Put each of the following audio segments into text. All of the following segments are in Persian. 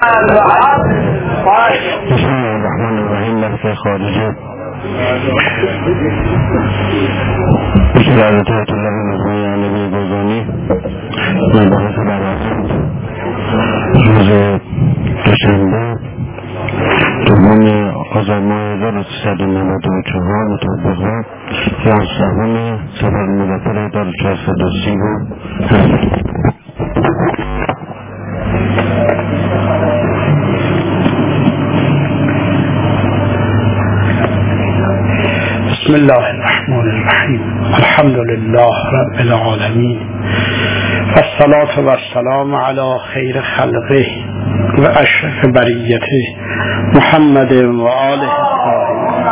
بسم الله الرحمن الرحیم. لفظ خارجه بشرعه طلب نظمی علمی بزانی مباحث براسند روز دوشنبه دوم آذر ماه 1394 مطابق 11 سفر مدفر 1430 بسم الله الرحمن الرحیم. الحمد لله رب العالمین والصلاة والسلام علی خیر خلقه و اشرف بریته محمد و آله الطاهرین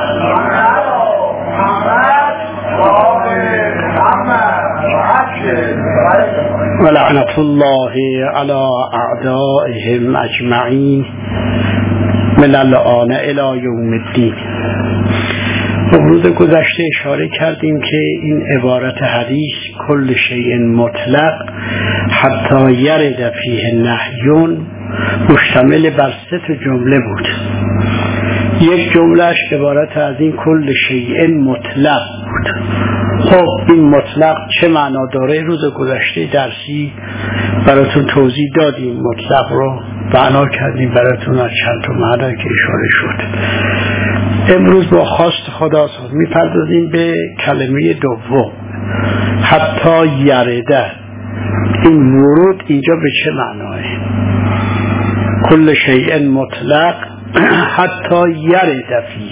و لعنت الله علی اعدائهم اجمعین من الآن الی یوم الدین. روز گذشته اشاره کردیم که این عبارت حدیث کل شیء مطلق حتی یرد فیه نهی مشتمل بر 3 جمله بود. یک جملهش عبارت از این کل شیء مطلق بود. خب این مطلق چه معنا داره؟ روز گذشته درسی براتون توضیح دادیم، مطلق رو معنا کردیم براتون از چند تا معنا که اشاره شد. امروز با خواست خدا میپردازیم به کلمه دوم، حتی یرده. این ورود اینجا به چه معناه؟ کل شیء مطلق حتی یرده فی.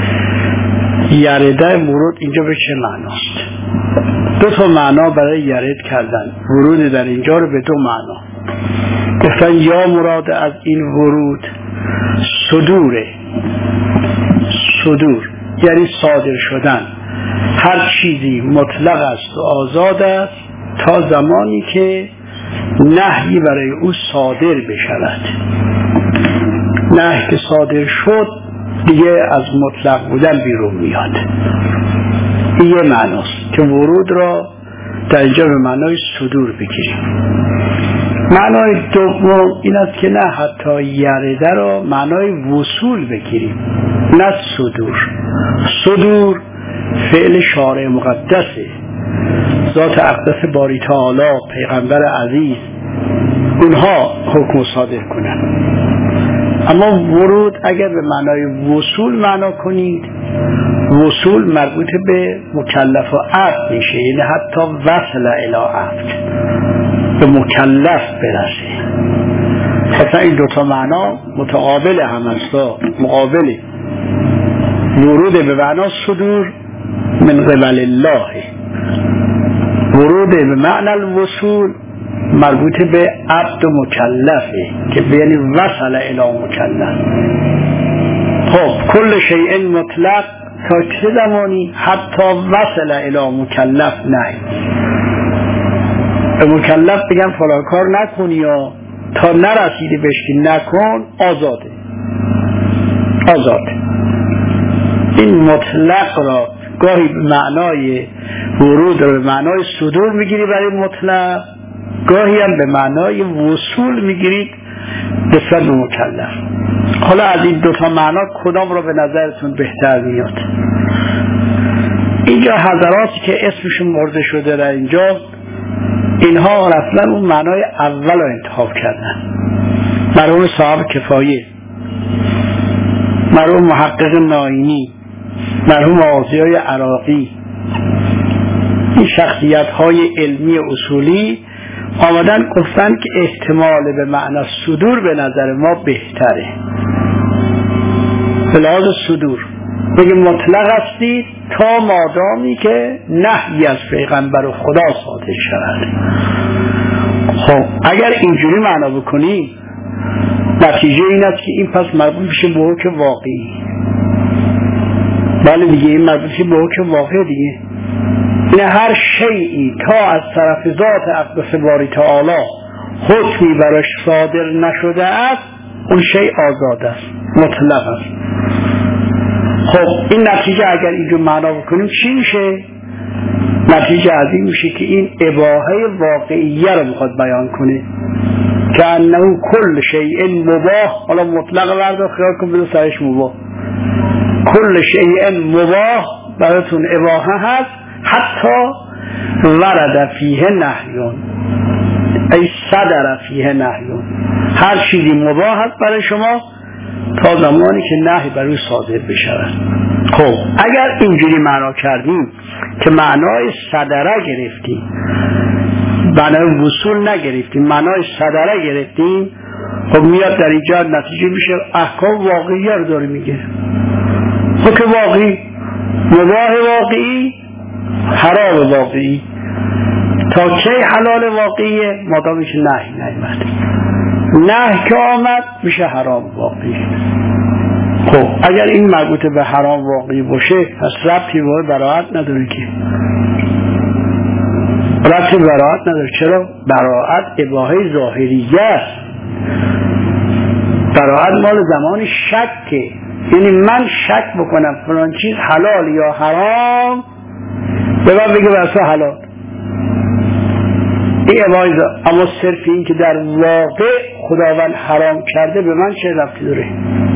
یرده ورود اینجا به چه معناست؟ 2 معنا برای یرد کردن. ورود در اینجا رو به 2 معنا گفتن. یا مراد از این ورود صدوره، صدور یعنی صادر شدن. هر چیزی مطلق است و آزاد است تا زمانی که نهی برای او صادر بشود. نهی که صادر شد دیگه از مطلق بودن بیرون میاد. این یه معناست که ورود را در اینجا به معنای صدور بگیریم. معنای دوم این است که نه حتی یرده را معنای وصول بگیریم، نه صدور. صدور فعل شارع مقدسه، ذات اقدس باری تعالی، پیغمبر عزیز، اونها حکم صادر کنن. اما ورود اگر به معنای وصول معنا کنید، وصول مربوط به مکلف و عبد میشه، یعنی حتی وصل الی عبد، به مکلف برسه. اصلا این 2 معنا متقابل هم است، مقابله. ورود به معنا صدور من قبل الله، ورود به معنی الوصول مربوط به عبد و مکلفه که یعنی وصل الی مکلف. خب کل شیء مطلق تا چه زمانی؟ حتی وصل الی مکلف. نه به مکلف بگم فلان کار نکنی یا تا نرسیده بهش که نکن، آزاده. این مطلق را گاهی به معنای ورود را به معنای صدور میگیری برای مطلق، گاهی هم به معنای وصول میگیرید نسبت به مکلف. حالا از این 2 معنا کدام را به نظرتون بهتر میاد؟ اینجا حضراتی که اسمشون برده شده در اینجا، اینها رفتن اون معنای اول رو انتخاب کردن. مرحوم صاحب کفایه، مرحوم محقق ناینی، مرحوم آزیای عراقی، این شخصیت های علمی اصولی آمدن گفتن که احتمال به معنی صدور به نظر ما بهتره. به لحاظ صدور بگیم مطلق هستید تا مادامی که نهی از پیغمبر و خدا صادر شود. خب اگر اینجوری معنا بکنیم، نتیجه این است که این پس مربوط میشه به حکم واقعی. بله دیگه، این مربوط میشه به حکم واقعی دیگه. این هر شیئی تا از طرف ذات اقدس باری تعالی حکمی براش صادر نشده است، اون شیء آزاد است، مطلق است. خب این نتیجه اگر اینجور معنا بکنیم چی میشه؟ نتیجه از این میشه که این اباحه واقعیه رو میخواد بیان کنه. که انه کل شیء مباح، حالا مطلق ورد خیال کن بدون سرش مباح، کل شیء مباح براتون اباحه هست حتی ورد فیه نهیون ای صدر فیه نهیون، هر چیزی مباح هست برای شما تا زمانی که نهی برای صادر بشود. خب اگر اینجوری معنا کردیم که معنای صدره گرفتیم، معنای وصول نگرفتیم، معنای صدره گرفتیم، خب میاد در اینجا نتیجه میشه احکام واقعی رو داره میگه. حکم واقعی، مباح واقعی، حرام واقعی، تا کی حلال واقعیه؟ مادامی که نهی نیامد. نهی که آمد میشه حرام واقعی. خب اگر این مربوط به حرام واقعی باشه پس ربطی به براءت نداره که، ربطی به براءت نداره. چرا؟ براءت اباحه ظاهریه است. براءت مال زمان شکه، یعنی من شک بکنم فلان چیز حلال یا حرام، به من بگه واسه حلال، این اباحه. اما صرف این که در واقع خداوند حرام کرده به من چه ربطی داره؟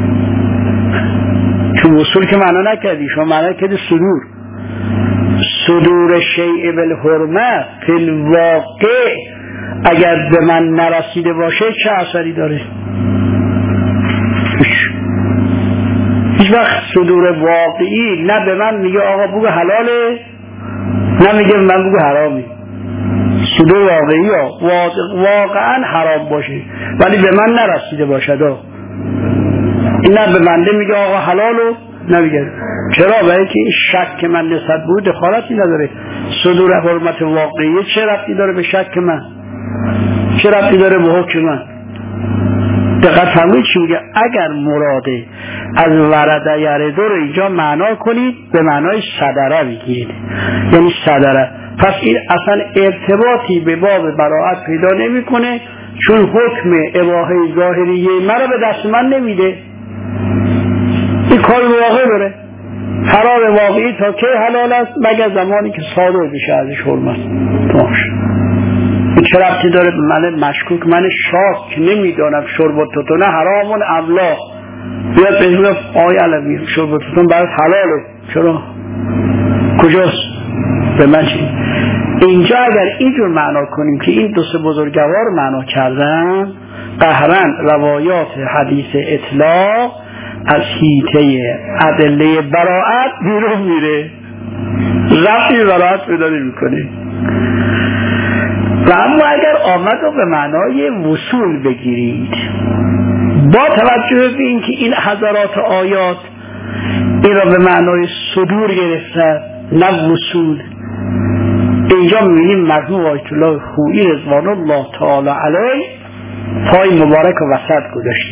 چون وصول که معنا نکردی، شما معنا کردی صدور. صدور شیء بالحرمه فی الواقع اگر به من نرسیده باشه چه اثری داره؟ هیچ وقت صدور واقعی نه به من میگه آقا بگو حلاله، نه میگه من بگو حرامی. صدور واقعی ها واقعا حرام باشه ولی به من نرسیده باشد، این نه به بنده میگه آقا حلالو نمیگه. چرا؟ برای که این شک که من نسبت بود دخالتی نداره. صدور حرمت واقعی چه ربطی داره به شک من؟ چه ربطی داره به حکم من؟ دقت فرمایید چی میگه؟ اگر مراده از ورده یرده رو اینجا معنا کنید به معنای صدره بگیرید، یعنی صدره، پس این اصلا ارتباطی به باب براءت پیدا نمیکنه، چون حکم اباحه ظاهریه مرا به دست من نمیده. این کار واقع داره. حرام واقعی تا که حلال است مگر زمانی که صادر بشه ازش حرمت. این چه ربطی داره به من مشکوک، من شاک نمیدانم شربتتون حرامون اولا، بیاد به این آی علمی شربتتون برای حلاله، چرا؟ کجاست؟ به من چی؟ اینجا اگر اینجور معنا کنیم که این دو سه بزرگوار معنا کردن، قهرن روایات حدیث اطلاق از حیطه ادله براءت بیرون میره، رفتی براءت پیدا نمی‌کنه. و اما اگر آمد رو به معنای وصول بگیرید، با توجه به اینکه این حضرات آیات این را به معنای صدور گرفتن نه وصول، اینجا می‌بینیم مرحوم آیت الله خویی رضوان الله تعالی علیه پای مبارک و وسط گذاشته.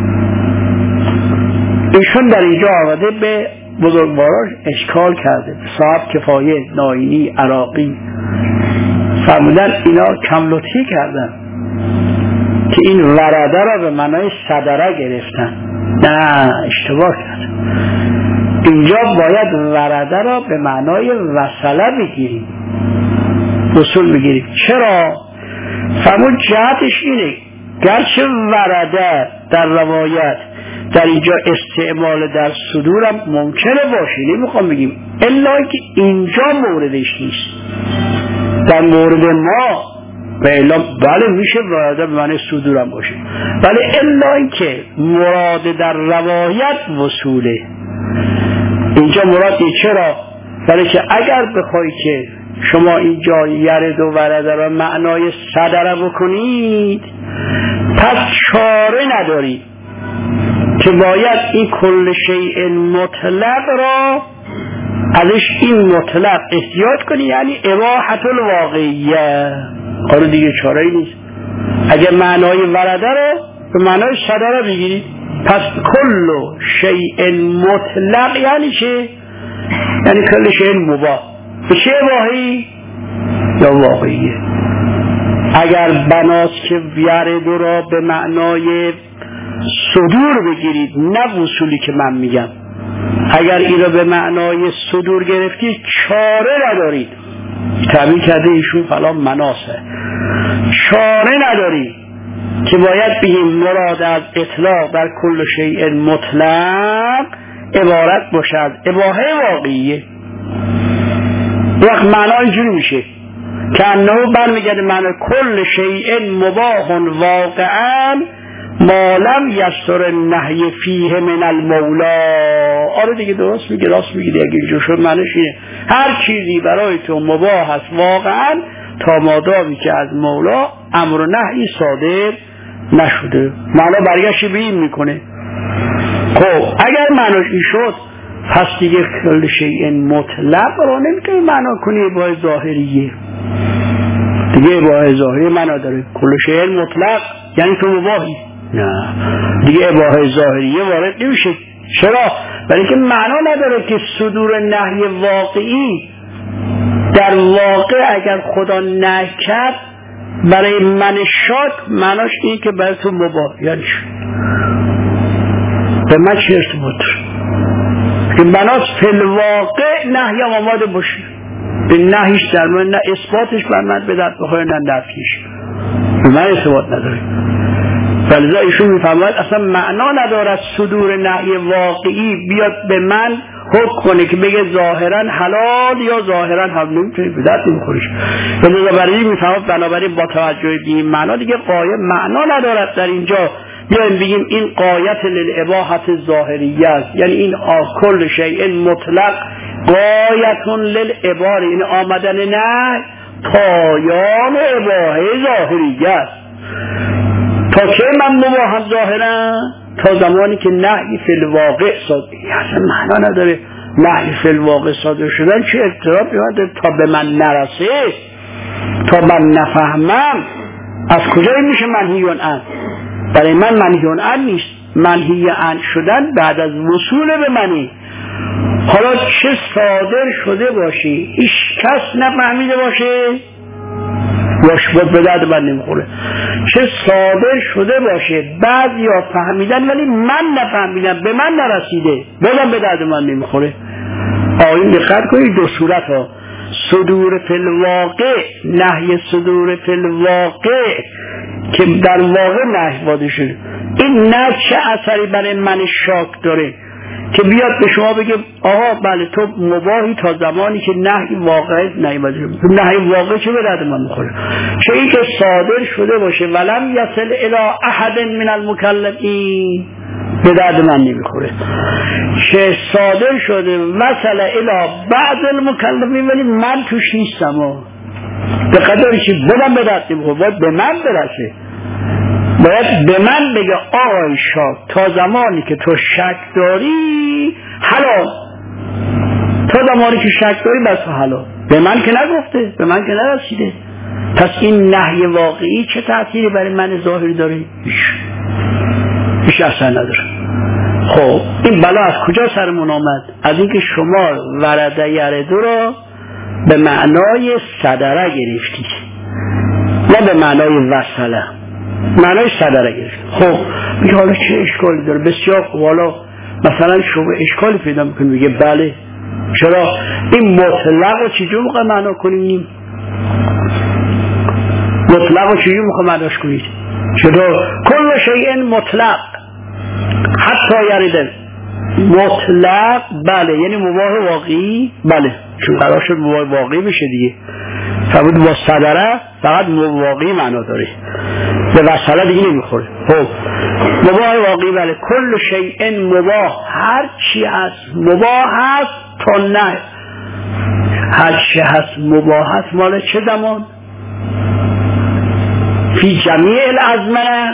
ایشون در اینجا آمده به بزرگواران اشکال کرده، صاحب کفایه، ناینی، عراقی فرمودن اینا کم لطفی کردن که این ورده را به معنای صدره گرفتن. نه، اشتباه کردن. اینجا باید ورده را به معنای وصله بگیریم، وصول بگیریم. چرا؟ فرمود جهتش اینه گرچه ورده در روایت در اینجا استعمال در صدورم ممکنه باشه، نمیخوام بگیم، الا که اینجا موردش نیست. در مورد ما و الا بله میشه ورده به معنی صدورم باشه، ولی الا که مراد در روایت وصوله. اینجا مراد چرا؟ ولی که اگر بخوای که شما اینجا یرد و ورده را معنای صدره بکنید پس چاره ندارید که باید این کل شیء مطلق را ازش این مطلق احتیاط کنی، یعنی اباحت الواقعیه. آره دیگه چاره ای نیست. اگر معنای ورده رو به معنای صدره بگیرید پس کل شیء مطلق یعنی چه؟ یعنی کل شیء مباح. به چه اباحی؟ یا واقعیه. اگر بناست که یرد را به معنای صدور بگیرید نه وصولی که من میگم، اگر این را به معنای صدور گرفتید چاره ندارید. تعبیر کرده ایشون فلان مناسه، چاره ندارید که باید بگیم مراد از اطلاق در کل شیء مطلق عبارت باشد اباحه واقعیه. وقت معنا اینجوری میشه که انه برمیگرده معنی کل شیء مباح واقعا ما لم یستر النهی فیه من المولا. آره دیگه درست میگه، راست میگه دیگه. اینجور شد معنیش اینه هر چیزی برای تو مباح است واقعا تا مادامی که از مولا امر و نهی صادر نشده. معنا برگشت به این میکنه. خب اگر معناش این شد پس دیگه کل شیء مطلق رو نمیتونی معنا کنی اباحه ظاهریه دیگه. اباحه ظاهری معنا داره. کل شیء مطلق یعنی تو مباحی، نه دیگه اباحه ظاهریه وارد نمیشه. چرا؟ برای که معنا نداره که صدور نهی واقعی در واقع اگر خدا نهی کرد برای من شاک معناش اینه که برای تو مباح. یعنی به من چه ارتباط که بناس فی الواقع نهی آماده باشه به نهیش در من، نه اثباتش بر من به درد بخوره نه نفیش، به من ارتباط نداره. ولذا ایشون میفهمد اصلا معنا ندارد صدور نهی واقعی بیاد به من حکم کنه که بگه ظاهرا حلال یا ظاهرا حرام، نمیتونه به درد نمیخوره. بنابراین میفهمد بنابراین با توجه به این معنا دیگه قایه معنا ندارد در اینجا بیایم بگیم این قایت للاباحت ظاهریه است، یعنی این کل شیء مطلق قایتون للعبار، این آمدن نه پایان اباحه ظاهریه است. تا که من مباحم ظاهرا تا زمانی که نهی فی الواقع صادر، اصلا معنا نداره نهی فی الواقع صادر شدن چه اضطرابی داره تا به من نرسه، تا من نفهمم از کجا میشه منهیون عن؟ برای من منهیون عن نیست. منهی عن شدن بعد از وصول به منی، حالا چه صادر شده باشه هیچ کس نفهمیده باشه واشباد به درد من نمیخوره، چه صادر شده باشه بعضی ها فهمیدن ولی من نفهمیدم به من نرسیده بازم به درد من نمیخوره. آیین دقت کنید دو صورت ها، صدور فی الواقع، نهی صدور فی الواقع که در واقع نهی واده شده، این نه چه اثری برای من شاک داره که بیاد به شما بگه آها بله تو مباحی تا زمانی که نهی واقع نیامده. نهی واقع چه به درد من میخوره؟ چه این که صادر شده باشه ولم یصل الی احد من المکلفین به درد من نمیخوره، چه صادر شده مثلا الی بعض المکلفین ولی من توش نیستم به قدری که بدم به درد نمیخوره، باید به من برسه، باید به من بگه آقای شاه تا زمانی که تو شک داری حلال، تا زمانی که شک داری بس حلال. به من که نگفته، به من که نرسیده، پس این نهی واقعی چه تأثیری برای من ظاهری داره؟ هیچ اصلا نداره. خب این بلا از کجا سرمون آمد؟ از اینکه شما ورده یرده را به معنای صدره گرفتید نه به معنای وصله، معنای صدره گرفت. خب میگه حالا چه اشکالی داره؟ بسیار خوب، حالا مثلا شما اشکالی پیدا میکنه میگه بله چرا این مطلق رو چجور میخواه معنا کنیم؟ مطلق رو چجور میخواه معناش کنید؟ چرا کل شیء مطلق حتی یرده مطلق بله یعنی مباح واقعی، بله چون قرار شد مباح واقعی بشه دیگه، فقط با صدره فقط واقعی معنا داره به وصله دیگه نمیخوره. خب مباح واقعی بله کل شیء مباح، هر چی هست مباح هست تا نه، هر چی هست مباح هست مال چه زمان؟ فی جمیع الازمنه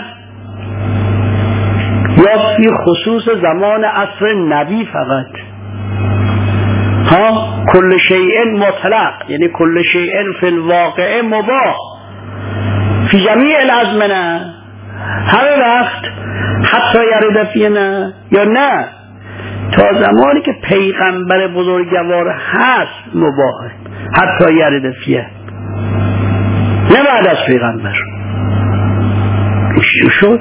یا فی خصوص زمان عصر نبی فقط. ها کل شیء مطلق یعنی کل شیء فی الواقع مباح فی جمیع الازمنه، هر وقت حتی یرد فیه نه یا نه تا زمانی که پیغمبر بزرگوار هست مباحه، حتی یرد فیه نه بعد از پیغمبر. چی شد؟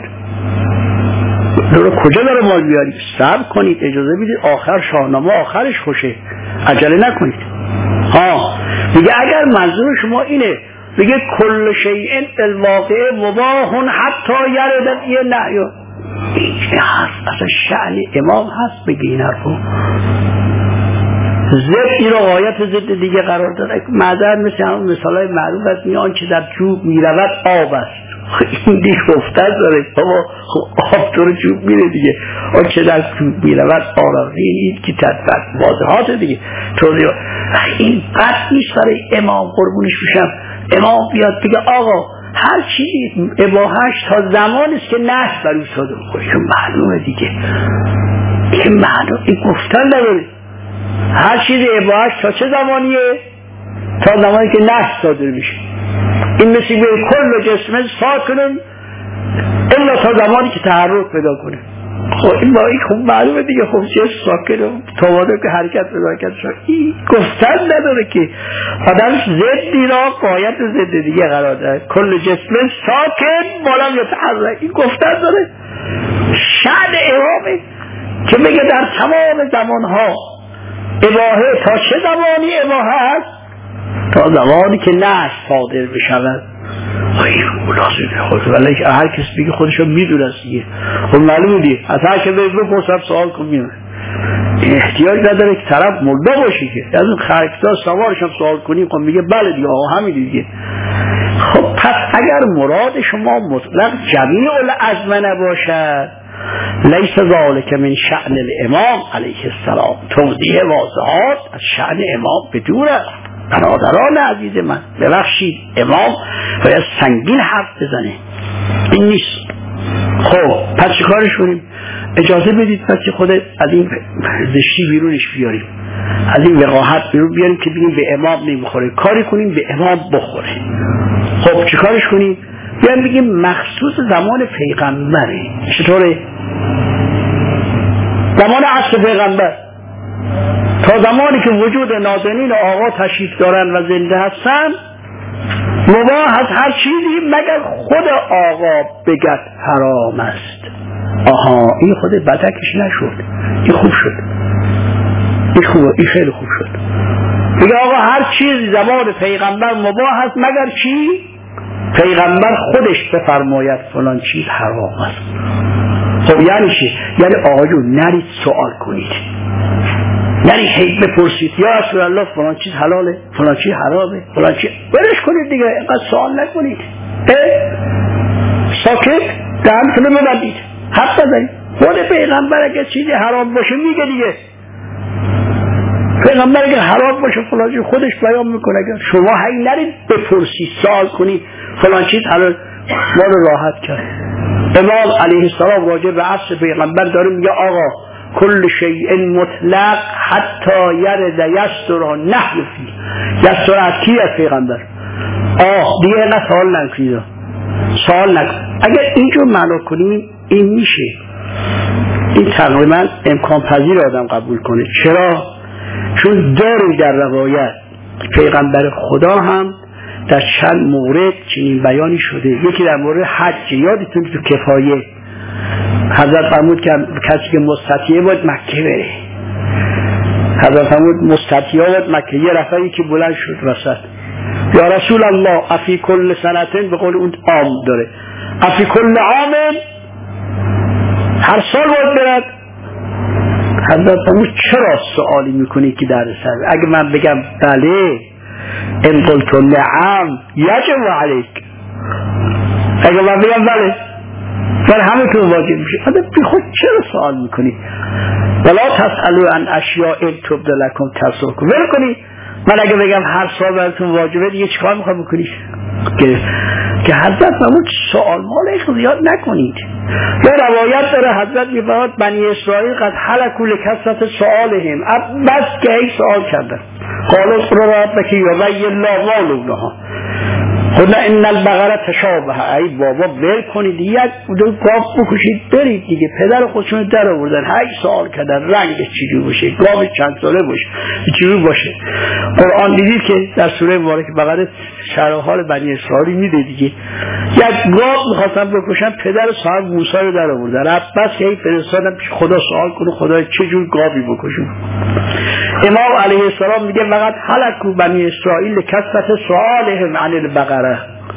کجا داره مال بیارید؟ صبر کنید، اجازه بدید آخر شاهنامه آخرش خوشه، عجله نکنید. ها میگه اگر منظور شما اینه بگه کل شیء الواقع مباح حتی یرد یه نهی. این هست اصلا شأن امام هست بگه این حرفو. ضدی رو غایت ضد دیگه قرار داره. معذر مثل همون مثالای معروف است، میان که در چوب میرود آب است. این دیگه گفتن داره بابا آب تو رو چوب میره دیگه، آن که در چوب میرود آرازی این که تدبر واضحات دیگه توضیح. این قد نیست برای امام قربونش میشم. امام بیاد بگه آقا هر چیزی اباحش تا زمانی است که نهی بر او صادر کنه. معلومه دیگه، این معلوم، این گفتن نداره. هر چیزی اباحش تا چه زمانیه؟ تا زمانی که نهی صادر میشه. این مثل به کل جسم ساکنن الا تا زمانی که تحرک پیدا کنه. خب این با این خوب معلومه دیگه. خب چه ساکنه تا وقتی که حرکت پیدا شد. این گفتن نداره که آدم ضدی را قایت ضد دیگه قرار داره. کل جسم ساکن بالا یتحرک، این گفتن داره. شأن امامه که بگه در تمام زمانها اباحه تا چه زمانی اباحه هست؟ تا زمانی که نهی صادر بشود. این لازمه خود ولی هر کس بگه خودشو میدونه دیگه. خب معلومه دیگه از هر که بپرسم سوال کنم احتیاج نداره که طرف ملدا باشه که از اون خرکتا سوارش هم سوال کنیم خب میگه بله دیگه آقا همین دیگه. خب پس اگر مراد شما مطلق جمیع العزم نباشد لیس ذالک من شأن الامام علیه السلام. توضیح واضحات از شأن امام بدور است. برادران عزیز من ببخشید امام باید سنگین حرف بزنه، این نیست. خب پس چه کارش کنیم؟ اجازه بدید پس که خود از این زشتی بیرونش بیاریم، از این وقاحت بیرون بیاریم که بگیم به امام نمیخوره، کاری کنیم به امام بخوره. خب چه کارش کنیم؟ بیان بگیم مخصوص زمان پیغمبره. چطوره؟ زمان عصر پیغمبر تا زمانی که وجود نازنین آقا تشریف دارن و زنده هستن مباح از هر چیزی مگر خود آقا بگد حرام است. آها این خود بدکش نشد، این خوب شد، این خوبه، این خیلی خوب شد. بگه آقا هر چیزی زمان پیغمبر مباح است مگر چی؟ پیغمبر خودش بفرماید فلان چیز حرام است. خب یعنی چی؟ یعنی آقایون نرید سوال کنید، یعنی هی بپرسید یا رسول الله فلان چیز حلاله فلان چیز حرامه فلان چیز، برش کنید دیگه، اینقدر سوال نکنید. ساکت دهنتون رو ببندید، حرف نزنید. خود پیغمبر اگه چیزی حرام باشه میگه دیگه. پیغمبر اگه حرام باشه فلان چیز خودش بیان میکنه. اگر شما هی نرید بپرسید سوال کنید فلان چیز حلال، ما رو راحت کرد. امام علیه السلام راجع به عصر پیغمبر داره میگه آقا کل شیء مطلق حتی یرد یستر نهی فی. یستر از کی؟ از پیغمبر. دیگه نه سوال نکنید، سوال نکن. اگر اینجور معنا کنیم این میشه، این تقریبا امکان پذیر آدم قبول کنه. چرا؟ چون داریم در روایت پیغمبر خدا هم در چند مورد چنین بیانی شده. یکی در مورد حج، یادتون تو کفایه حضرت فرمود که کسی که مستطیعه باید مکه بره. حضرت فرمود مستطیعه باید مکه. یه رفعی که بلند شد وسط، یا رسول الله افی کل سنتین، به قول اون عام داره، افی کل عامن، هر سال باید برد. حضرت فرمود چرا سوالی میکنی که در سر؟ اگه من بگم بله، ان قلت نعم یجب علیک، اگه من بگم بله بر همه تو واجب میشه. آدم بی خود چرا سوال میکنی؟ ولا تسألوا عن اشیاء تبد لکم تسؤکم. ول کنی. من اگه بگم هر سال براتون واجبه دیگه چیکار میخوام بکنی؟ که حضرت فرمود سوال مال زیاد نکنید. یا روایت داره حضرت میفرماد بنی اسرائیل قد هلکوا لکثرت سؤالهم، بس که ای سوال کردن. قالوا ربک یبین الله ما لونها، خدا ان البقره تشابه. ای بابا ول کنید، یک دو گاو بکشید برید دیگه. پدر خودشون در آوردن، هی سوال کردن رنگش چجوری باشه، گاو چند ساله باشه، چجوری باشه. قرآن دیدید که در سوره مبارکه بقره شرح حال بنی اسرائیل میده دیگه. یک گاو می‌خواستن بکشن، پدر صاحب موسی رو در آوردن. بس هی فرستادن پیش خدا سوال کنه خدا چه جور گاوی بکشیم. امام علیه السلام میگه فقط هلکوا بنی اسرائیل کثرت سؤالهم عن البقره،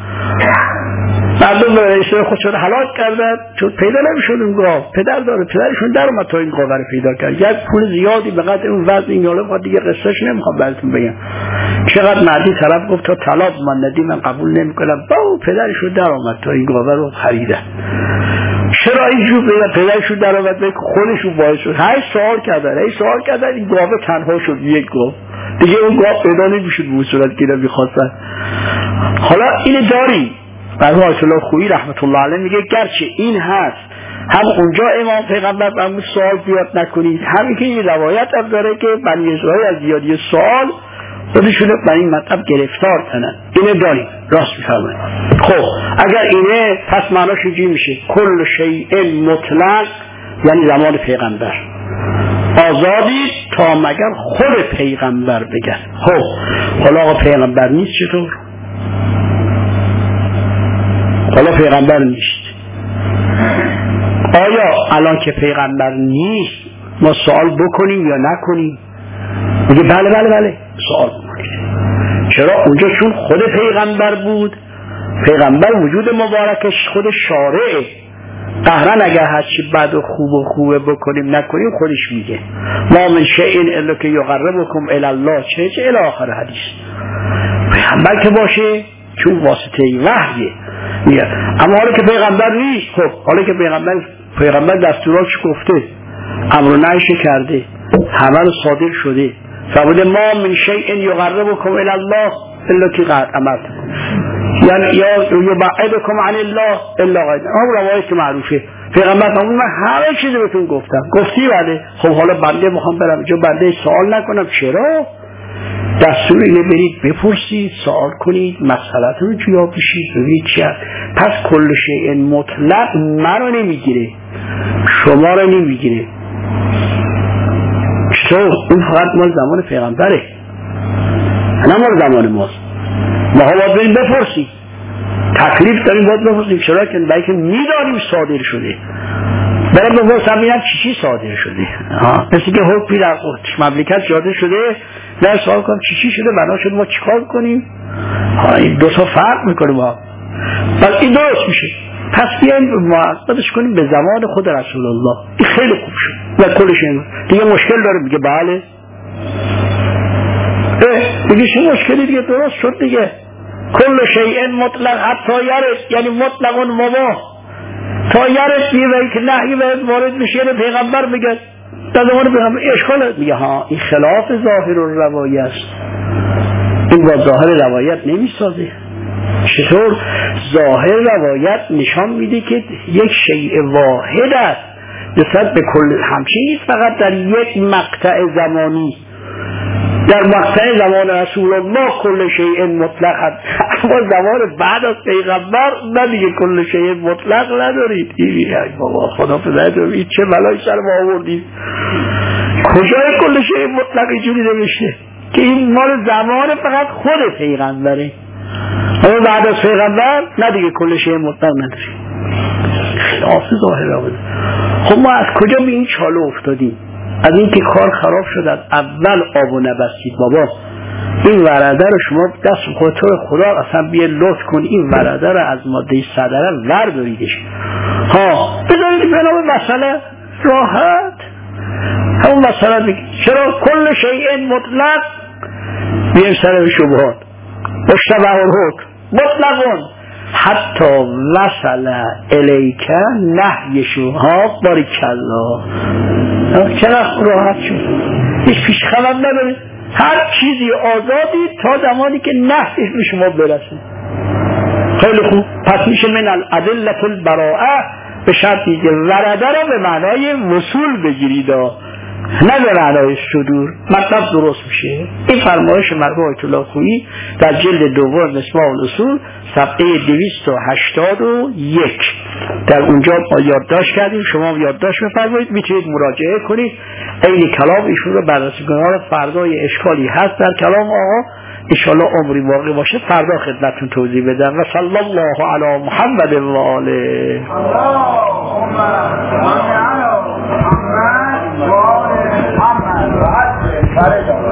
مردم بنی اسرائیل خودشون هلاک کردن چون پیدا نمیشد اون گاو. پدر داره، پدرشون در اومد تا این گاو رو پیدا کرد. یک پول زیادی به قدر اون وزن این یاله دیگه قصهش نمیخوام براتون بگم. چقدر مردی طرف گفت تا طلاق من ندی من قبول نمیکنم. با پدرشون در اومد تا این گاو رو خریدن. چرا اینجور پدرشون در اومد به خودشون باعث شد. هی سوال کردن این گاو تنها شد، یک گاو دیگه اون گاو پیدا نمیشد به صورت که می‌خواستن. حالا اینو داری برای آیت الله خویی رحمت الله علیه میگه گرچه این هست هم اونجا امام پیغمبر فرمود سوال زیاد نکنید، همین که این روایت هم داره که بنی اسرائیل از زیادی سوال خودشون به این مطلب گرفتار کنن. اینه داریم، راست میفرمایید. خب اگر اینه پس معناش اینجوری میشه کل شیء مطلق، یعنی زمان پیغمبر آزادی تا مگر خود پیغمبر بگن. خب حالا آقا پیغمبر نیست چطور؟ حالا پیغمبر نیست، آیا الان که پیغمبر نیست ما سوال بکنیم یا نکنیم؟ میگه بله سوال بکنید. چرا؟ اونجا چون خود پیغمبر بود، پیغمبر وجود مبارکش خود شارعه، قهرن اگر هرچی بد و خوبه بکنیم نکنیم خودش میگه ما من شیء الا که یقربکم الی الله چه الی آخر حدیث. پیغمبر که باشه چون واسطه وحیه میاد. اما حالا که پیغمبر نیست، خب حالا که پیغمبر دستوراش گفته، امر و نهیش کرده، همه رو صادر شده، فرموده ما من شیء یقربکم الی الله الا که قد امرتکم، یعنی یا یبعدکم عن الله الا قد. اون روایت معروفه پیغمبر فرمود من همه چیزی بهتون گفتی بله. خب حالا بنده میخوام برم جو بنده سوال نکنم، چرا؟ دستور اینه برید بپرسید، سوال کنید، مسئله‌تون رو جواب بشید، ببینید چیه. پس کل شیء مطلق منو نمیگیره، شما رو نمیگیره. چطور؟ اون فقط مال زمان پیغمبره، نه مال زمان ماست. ما باید بریم بپرسید، تکلیف داریم باید بپرسیم. چرا؟ که بلکه میداریم صادر شده، برای بپرسم ببینم چی صادر شده. مثل که حکمی در مملکت صادر شده، در سوال کنم چی شده، بنا شده ما چیکار کنیم. این دو تا فرق میکنه با بس این درست میشه. پس بیایم معقدش کنیم به زمان خود رسول الله. این خیلی خوب شد و کلش این دیگه مشکل داره. میگه بله دیگه چه مشکلی دیگه درست شد دیگه. کل شیء مطلق حتی یرد، یعنی مطلق مباح تا یرد میگه که نهی باید وارد میشه. یعنی پیغمبر میگه در زمان پیغمبر اشکال میگه ها این خلاف ظاهر الروایه است، این با ظاهر روایت نمیسازه. چطور؟ ظاهر روایت نشان میده که یک شیء واحد است نسبت به کل، همچنین فقط در یک مقطع زمانی. در مقطع زمان رسول الله کل شیء مطلق است، اما زمان بعد از پیغمبر نه دیگه کل شیء مطلق ندارید. ای بابا خدا پدرتون این چه بلایی سر ما آوردید. کجای کل شیء مطلق اینجوری نمیشه که این مال زمان فقط خود پیغمبره، اما بعد از پیغمبر نه دیگه کل شیء مطلق نداریم. خلاف ظاهر روایت. خب ما از کجا به این چاله افتادیم؟ از این که کار خراب شد از اول آب و نبستید. بابا این ورده رو شما دست خودتور خدا اصلا بیا لطف کن این ورده رو از ماده صدره ورداریدش بذارید به نام مسئله راحت همون مسئله بگید. چرا کل شیء مطلق بیایم سر شبهات مشتبه الحکم مطلقون حتی وصل الیک نهیشو بارک الله. چرا راحت شد، هیچ پیش خبر نداره، هر چیزی آزادی تا زمانی که نهیش به شما برسه. خیلی خوب، پس میشه من الادله البراءه به شرطی که ورده را به معنای وصول بگیرید نه به معنای صدور، مطلب درست میشه. این فرمایش مرحوم آیت الله خویی در جلد دوم مصباح الاصول صفحه 281 در اونجا ما یادداشت کردیم، شما یادداشت بفرمایید، میتونید مراجعه کنید این کلام ایشون رو بررسی کنید. فردای اشکالی هست در کلام آقا انشاءالله عمری باقی باشه فردا خدمتتون توضیح بدم. و صلی الله علی محمد و آله. اللهم صل علی محمد و آل محمد. فرجام